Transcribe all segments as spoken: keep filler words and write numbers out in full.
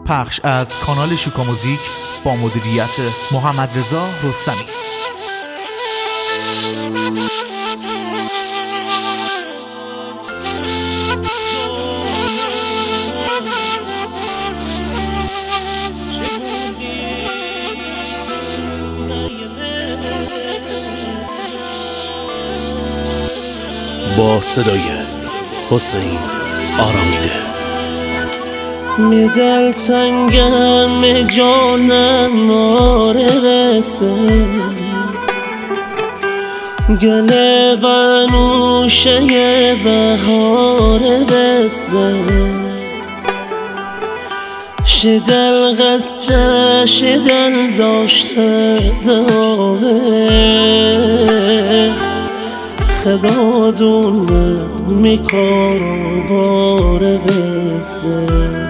پخش از کانال شوکا موزیک با مدیریت محمد رضا رستمی. با صدای حسین آرامیده. می دل تنگم جانم آره بسه گله و نوشه بهاره بسه شدل غصه شدل داشته داره خدا دونه میکاره بسه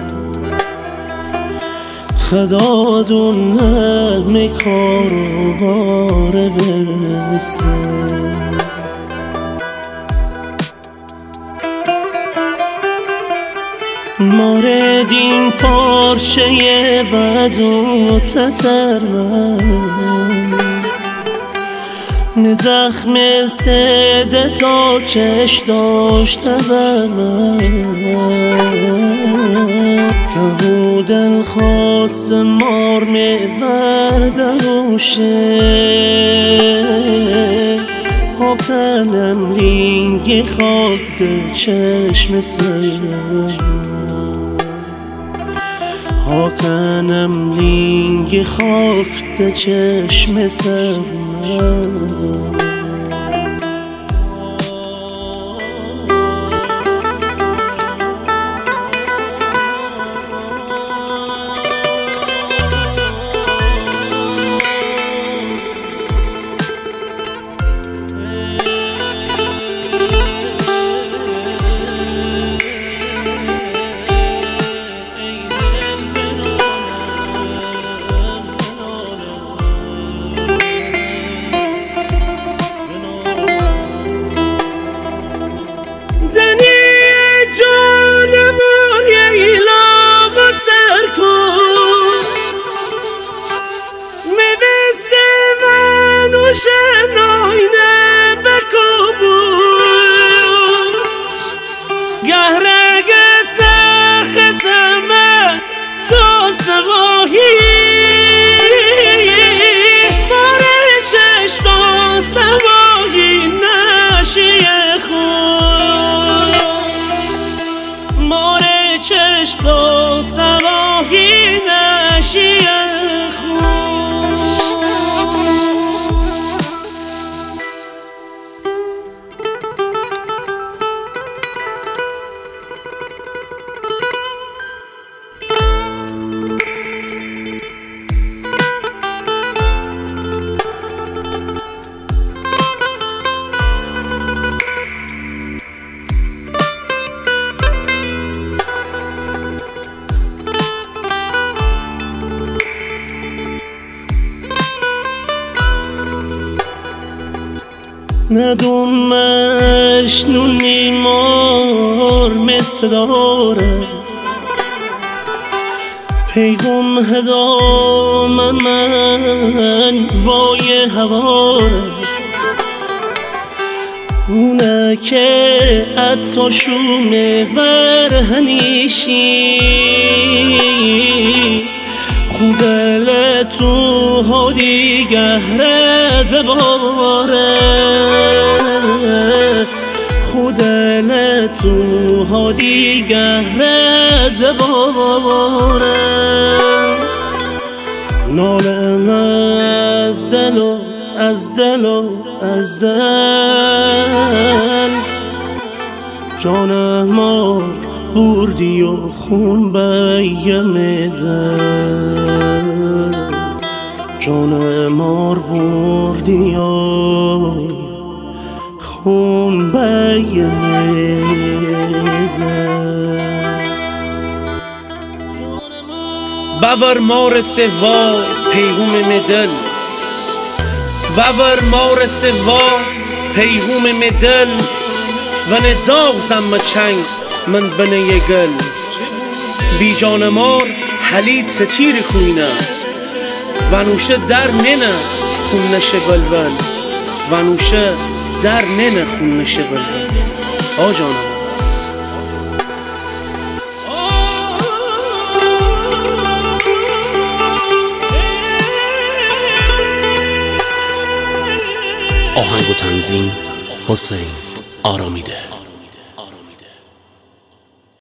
خدا دونه میکاره بسه مورد این پارچه بد و تتر من زخم سده تا چش داشته بر من که او دل خواست مار میورده روشه ها کنم رینگی خاک ده چشم سرم ها کنم رینگی خاک ده چشم سرم با سواهی نشی ندون مشنونی مار مثل داره پیغم هدام من وای هواره اونه که عطا شومه ورهنیشی خوبه تو هادی گهره دباره خوده تو هادی گهره دباره نالم از دل و از دل و از دل جانم مار بردی و خون بیم دل جان مار بردی و خون بیم دل باور مار سوا پیغوم مدل باور مار سوا پیغوم مدل و نداغ زم چنگ من بنه گل بی جان مار حلی تتیر کوینه ونوشه در ننه خون نشه بلبل ونوشه در ننه خون نشه بلبل آ جانم آهنگ و تنظیم حسین آرامیده.